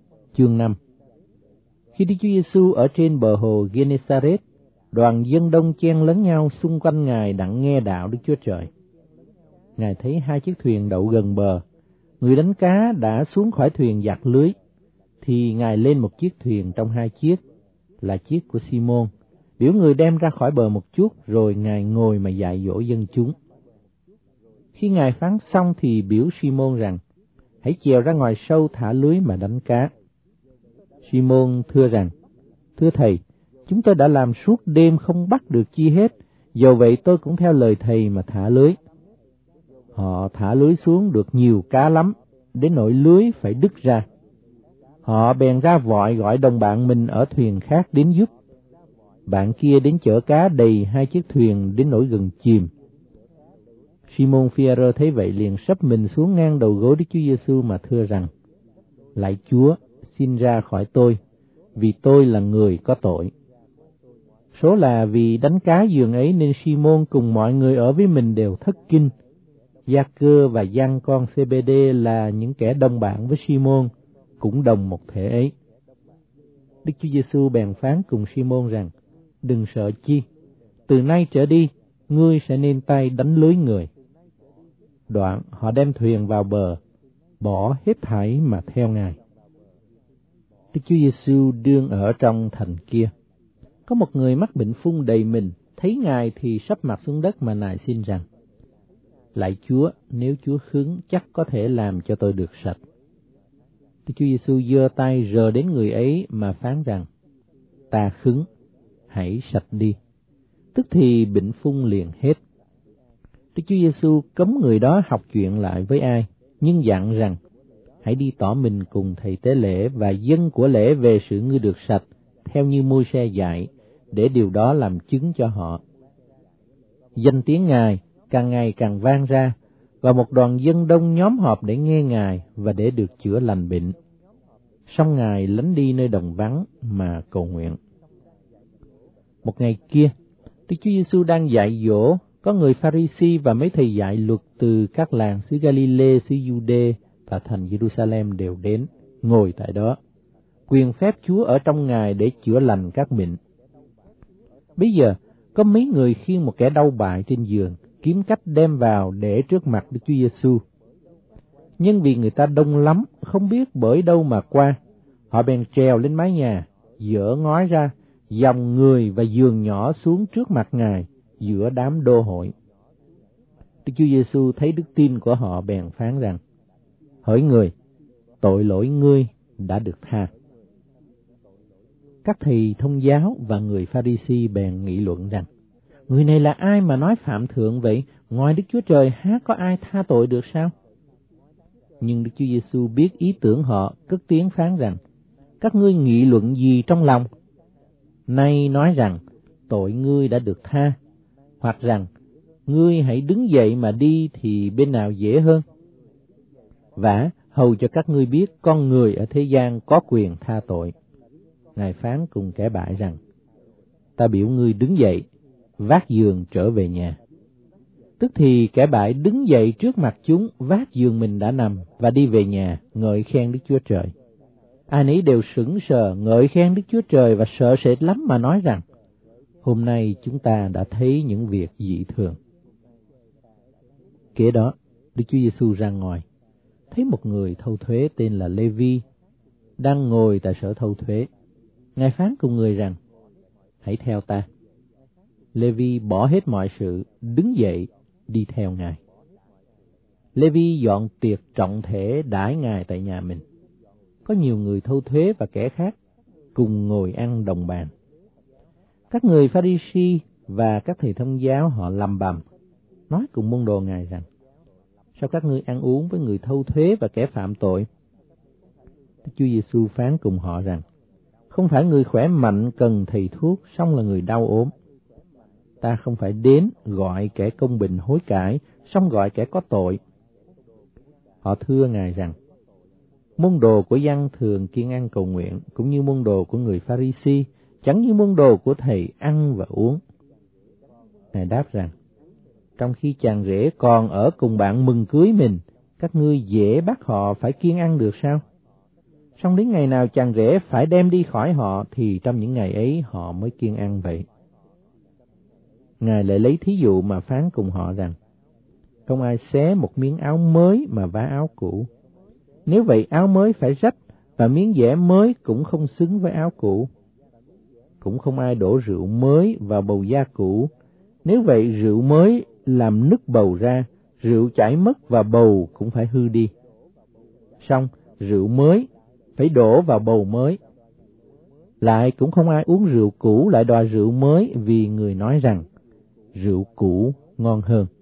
Chương 5. Khi Đức Chúa Giêsu ở trên bờ hồ Genesaret, đoàn dân đông chen lấn nhau xung quanh Ngài đặng nghe đạo Đức Chúa Trời. Ngài thấy hai chiếc thuyền đậu gần bờ. Người đánh cá đã xuống khỏi thuyền giặt lưới, thì Ngài lên một chiếc thuyền trong hai chiếc, là chiếc của Si-môn, biểu người đem ra khỏi bờ một chút, rồi Ngài ngồi mà dạy dỗ dân chúng. Khi Ngài phán xong thì biểu Si-môn rằng, hãy chèo ra ngoài sâu thả lưới mà đánh cá. Si-môn thưa rằng, thưa Thầy, chúng tôi đã làm suốt đêm không bắt được chi hết, dầu vậy tôi cũng theo lời Thầy mà thả lưới. Họ thả lưới xuống được nhiều cá lắm, đến nỗi lưới phải đứt ra. Họ bèn ra vội gọi đồng bạn mình ở thuyền khác đến giúp. Bạn kia đến chở cá đầy hai chiếc thuyền đến nỗi gần chìm. Si-môn Phi-e-rơ thấy vậy liền sấp mình xuống ngang đầu gối Đức Chúa Giêsu mà thưa rằng, lạy Chúa, xin ra khỏi tôi, vì tôi là người có tội. Số là vì đánh cá giường ấy nên Si-môn cùng mọi người ở với mình đều thất kinh. Gia-cơ và Giăng con Zê-bê-đê là những kẻ đồng bạn với Si-môn, cũng đồng một thể ấy. Đức Chúa Giêsu bèn phán cùng Si-môn rằng, đừng sợ chi, từ nay trở đi, ngươi sẽ nên tay đánh lưới người. Đoạn họ đem thuyền vào bờ, bỏ hết thảy mà theo Ngài. Đức Chúa Giêsu đương ở trong thành kia. Có một người mắc bệnh phung đầy mình, thấy Ngài thì sấp mặt xuống đất mà nài xin rằng, lạy Chúa, nếu Chúa khứng chắc có thể làm cho tôi được sạch. Đức Chúa Giêsu giơ tay rờ đến người ấy mà phán rằng, ta khứng, hãy sạch đi. Tức thì bệnh phung liền hết. Đức Chúa Giêsu cấm người đó học chuyện lại với ai, nhưng dặn rằng, hãy đi tỏ mình cùng thầy tế lễ và dân của lễ về sự ngươi được sạch, theo như Môi-se dạy, để điều đó làm chứng cho họ. Danh tiếng Ngài càng ngày càng vang ra, và một đoàn dân đông nhóm họp để nghe Ngài và để được chữa lành bệnh. Xong Ngài lánh đi nơi đồng vắng mà cầu nguyện. Một ngày kia, Đức Chúa Giêsu đang dạy dỗ, có người Pha-ri-si và mấy thầy dạy luật từ các làng xứ Ga-li-lê, xứ Giu-đê và thành Giê-ru-sa-lem đều đến, ngồi tại đó. Quyền phép Chúa ở trong Ngài để chữa lành các bệnh. Bây giờ, có mấy người khiêng một kẻ đau bại trên giường, kiếm cách đem vào để trước mặt Đức Chúa Giêsu. Nhưng vì người ta đông lắm, không biết bởi đâu mà qua, họ bèn trèo lên mái nhà, dỡ ngói ra, dòng người và giường nhỏ xuống trước mặt Ngài giữa đám đô hội. Đức Chúa Giêsu thấy đức tin của họ bèn phán rằng, hỡi người, tội lỗi ngươi đã được tha. Các thầy thông giáo và người Pha-ri-si bèn nghị luận rằng, người này là ai mà nói phạm thượng vậy? Ngoài Đức Chúa Trời há có ai tha tội được sao? Nhưng Đức Chúa Giêsu biết ý tưởng họ, cất tiếng phán rằng, các ngươi nghị luận gì trong lòng? Nay nói rằng, tội ngươi đã được tha, hoặc rằng, ngươi hãy đứng dậy mà đi thì bên nào dễ hơn? Vả, hầu cho các ngươi biết con người ở thế gian có quyền tha tội. Ngài phán cùng kẻ bại rằng, ta biểu ngươi đứng dậy, vác giường trở về nhà. Tức thì kẻ bại đứng dậy trước mặt chúng, vác giường mình đã nằm và đi về nhà, ngợi khen Đức Chúa Trời. Ai nấy đều sững sờ ngợi khen Đức Chúa Trời và sợ sệt lắm mà nói rằng, hôm nay chúng ta đã thấy những việc dị thường. Kế đó, Đức Chúa Giêsu ra ngoài, thấy một người thâu thuế tên là Lê-vi đang ngồi tại sở thâu thuế. Ngài phán cùng người rằng, hãy theo ta. Lê-vi bỏ hết mọi sự, đứng dậy, đi theo Ngài. Lê-vi dọn tiệc trọng thể đãi Ngài tại nhà mình. Có nhiều người thâu thuế và kẻ khác cùng ngồi ăn đồng bàn. Các người Pha-ri-si và các thầy thông giáo họ lầm bầm, nói cùng môn đồ Ngài rằng, sao các ngươi ăn uống với người thâu thuế và kẻ phạm tội? Đức Chúa Giêsu phán cùng họ rằng, không phải người khỏe mạnh cần thầy thuốc, song là người đau ốm. Ta không phải đến gọi kẻ công bình hối cải, song gọi kẻ có tội. Họ thưa Ngài rằng, môn đồ của Giăng thường kiêng ăn cầu nguyện, cũng như môn đồ của người Pha-ri-si, chẳng như môn đồ của thầy ăn và uống. Ngài đáp rằng, trong khi chàng rể còn ở cùng bạn mừng cưới mình, các ngươi dễ bắt họ phải kiêng ăn được sao? Song đến ngày nào chàng rể phải đem đi khỏi họ thì trong những ngày ấy họ mới kiêng ăn vậy. Ngài lại lấy thí dụ mà phán cùng họ rằng, không ai xé một miếng áo mới mà vá áo cũ. Nếu vậy áo mới phải rách, và miếng vải mới cũng không xứng với áo cũ. Cũng không ai đổ rượu mới vào bầu da cũ. Nếu vậy rượu mới làm nứt bầu ra, rượu chảy mất và bầu cũng phải hư đi. Song rượu mới phải đổ vào bầu mới. Lại cũng không ai uống rượu cũ lại đòi rượu mới, vì người nói rằng rượu cũ ngon hơn.